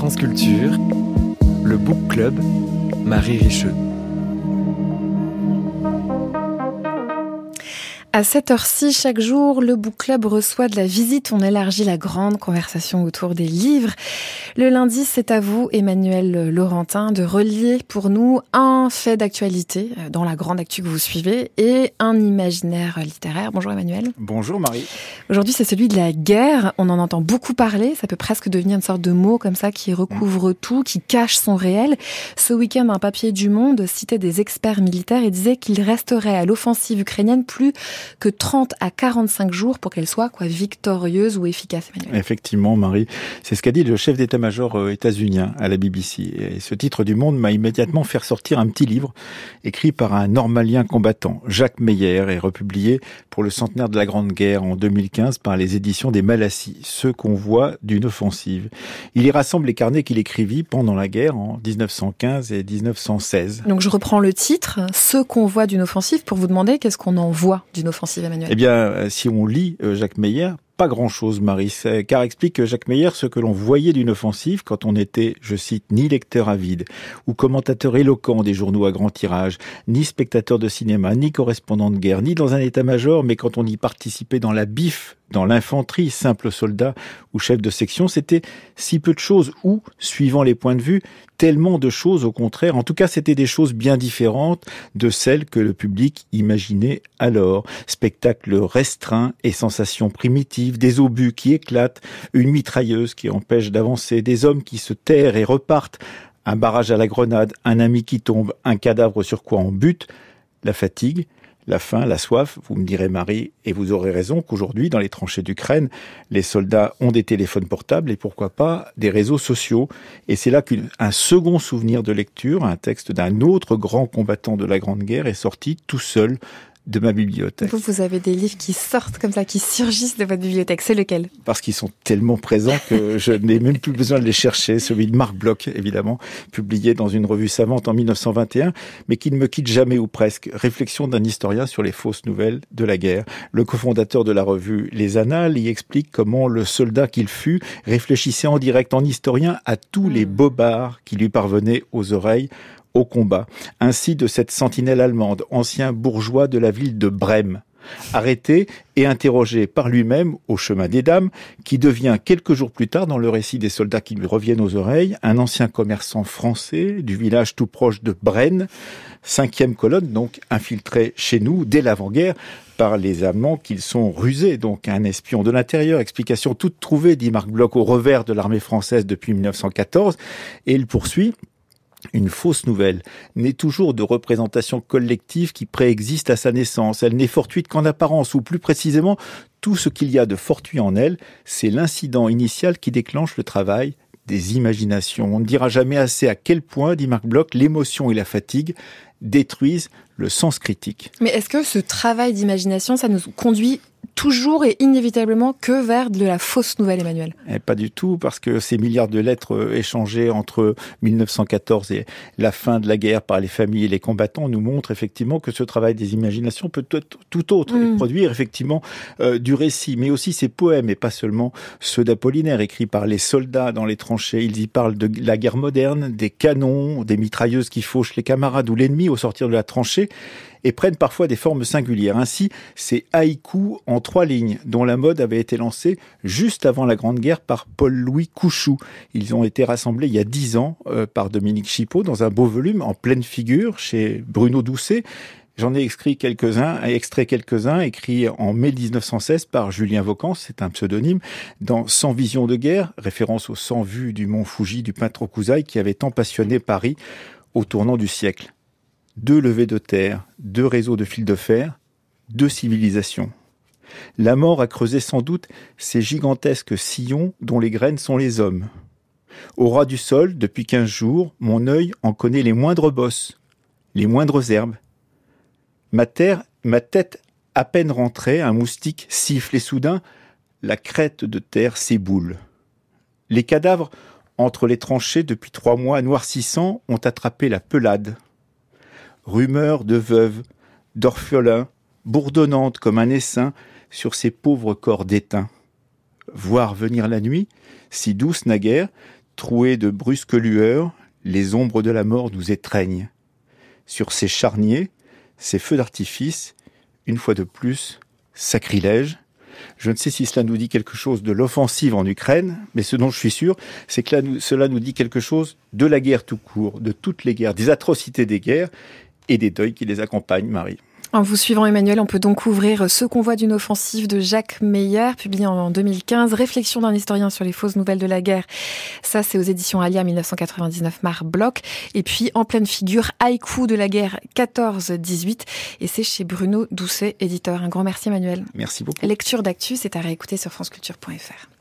France Culture, le Book Club, Marie Richeux. À cette heure-ci, chaque jour, le Book Club reçoit de la visite. On élargit la grande conversation autour des livres. Le lundi, c'est à vous, Emmanuel Laurentin, de relier pour nous un fait d'actualité dans la grande actu que vous suivez et un imaginaire littéraire. Bonjour Emmanuel. Bonjour Marie. Aujourd'hui, c'est celui de la guerre. On en entend beaucoup parler. Ça peut presque devenir une sorte de mot comme ça qui recouvre tout, qui cache son réel. Ce week-end, un papier du Monde citait des experts militaires et disait qu'il resterait à l'offensive ukrainienne plus que 30 à 45 jours pour qu'elle soit victorieuse ou efficace, Emmanuel. Effectivement, Marie, c'est ce qu'a dit le chef d'état-major états-unien à la BBC. Et ce titre du Monde m'a immédiatement fait sortir un petit livre écrit par un normalien combattant, Jacques Meyer, et republié pour le centenaire de la Grande Guerre en 2015 par les éditions des Malassis, ce qu'on voit d'une offensive. Il y rassemble les carnets qu'il écrivit pendant la guerre en 1915 et 1916. Donc je reprends le titre, ce qu'on voit d'une offensive, pour vous demander qu'est-ce qu'on en voit d'une offensive, Emmanuel. Eh bien, si on lit Jacques Meyer, pas grand-chose, Marie, car explique Jacques Meyer ce que l'on voyait d'une offensive quand on était, je cite, ni lecteur avide, ou commentateur éloquent des journaux à grand tirage, ni spectateur de cinéma, ni correspondant de guerre, ni dans un état-major, mais quand on y participait dans la BIF, dans l'infanterie, simple soldat ou chef de section, c'était si peu de choses, ou, suivant les points de vue, tellement de choses au contraire. En tout cas, c'était des choses bien différentes de celles que le public imaginait alors. Spectacle restreint et sensations primitives, des obus qui éclatent, une mitrailleuse qui empêche d'avancer, des hommes qui se terrent et repartent, un barrage à la grenade, un ami qui tombe, un cadavre sur quoi on bute, la fatigue, la faim, la soif. Vous me direz, Marie, et vous aurez raison, qu'aujourd'hui, dans les tranchées d'Ukraine, les soldats ont des téléphones portables et pourquoi pas des réseaux sociaux. Et c'est là qu'un second souvenir de lecture, un texte d'un autre grand combattant de la Grande Guerre, est sorti tout seul de ma bibliothèque. Vous avez des livres qui sortent comme ça, qui surgissent de votre bibliothèque. C'est lequel ? Parce qu'ils sont tellement présents que je n'ai même plus besoin de les chercher. Celui de Marc Bloch, évidemment, publié dans une revue savante en 1921, mais qui ne me quitte jamais ou presque. Réflexion d'un historien sur les fausses nouvelles de la guerre. Le cofondateur de la revue Les Annales y explique comment le soldat qu'il fut réfléchissait en direct, en historien, à tous les bobards qui lui parvenaient aux oreilles au combat. Ainsi de cette sentinelle allemande, ancien bourgeois de la ville de Brême, arrêté et interrogé par lui-même au chemin des dames, qui devient quelques jours plus tard, dans le récit des soldats qui lui reviennent aux oreilles, un ancien commerçant français du village tout proche de Braine, 5e colonne, donc infiltré chez nous dès l'avant-guerre par les Allemands qu'ils sont rusés, donc un espion de l'intérieur. Explication toute trouvée, dit Marc Bloch, au revers de l'armée française depuis 1914, et il poursuit. Une fausse nouvelle n'est toujours de représentation collective qui préexiste à sa naissance. Elle n'est fortuite qu'en apparence, ou plus précisément, tout ce qu'il y a de fortuit en elle, c'est l'incident initial qui déclenche le travail des imaginations. On ne dira jamais assez à quel point, dit Marc Bloch, l'émotion et la fatigue détruisent le sens critique. Mais est-ce que ce travail d'imagination, ça nous conduit toujours et inévitablement que vers de la fausse nouvelle, Emmanuel ? Pas du tout, parce que ces milliards de lettres échangées entre 1914 et la fin de la guerre par les familles et les combattants nous montrent effectivement que ce travail des imaginations peut être tout autre et produire effectivement du récit, mais aussi ces poèmes, et pas seulement ceux d'Apollinaire, écrits par les soldats dans les tranchées. Ils y parlent de la guerre moderne, des canons, des mitrailleuses qui fauchent les camarades ou l'ennemi au sortir de la tranchée, et prennent parfois des formes singulières. Ainsi, ces haïkus en 3 lignes, dont la mode avait été lancée juste avant la Grande Guerre par Paul-Louis Couchoux. Ils ont été rassemblés il y a 10 ans par Dominique Chipeau dans un beau volume en pleine figure chez Bruno Doucet. J'en ai extrait quelques-uns, écrits en mai 1916 par Julien Vaucan, c'est un pseudonyme, dans 100 visions de guerre, référence aux 100 vues du mont Fuji du peintre Hokusai qui avait tant passionné Paris au tournant du siècle. 2 levées de terre, 2 réseaux de fils de fer, 2 civilisations. La mort a creusé sans doute ces gigantesques sillons dont les graines sont les hommes. Au ras du sol, depuis 15 jours, mon œil en connaît les moindres bosses, les moindres herbes. Ma tête à peine rentrée, un moustique siffle et soudain, la crête de terre s'éboule. Les cadavres, entre les tranchées depuis 3 mois noircissants, ont attrapé la pelade. Rumeurs de veuves, d'orphelins, bourdonnantes comme un essaim sur ces pauvres corps déteints. Voir venir la nuit, si douce naguère, Troués de brusques lueurs, les ombres de la mort nous étreignent. Sur ces charniers, ces feux d'artifice, une fois de plus, sacrilège. Je ne sais si cela nous dit quelque chose de l'offensive en Ukraine, mais ce dont je suis sûr, c'est que cela nous dit quelque chose de la guerre tout court, de toutes les guerres, des atrocités des guerres et des deuils qui les accompagnent, Marie. En vous suivant, Emmanuel, on peut donc ouvrir Ce convoi d'une offensive de Jacques Meyer, publié en 2015. Réflexion d'un historien sur les fausses nouvelles de la guerre. Ça, c'est aux éditions Alia 1999, Mar Bloch. Et puis, En pleine figure, Haïku de la guerre 14-18. Et c'est chez Bruno Doucet, éditeur. Un grand merci, Emmanuel. Merci beaucoup. Lecture d'actu, c'est à réécouter sur franceculture.fr.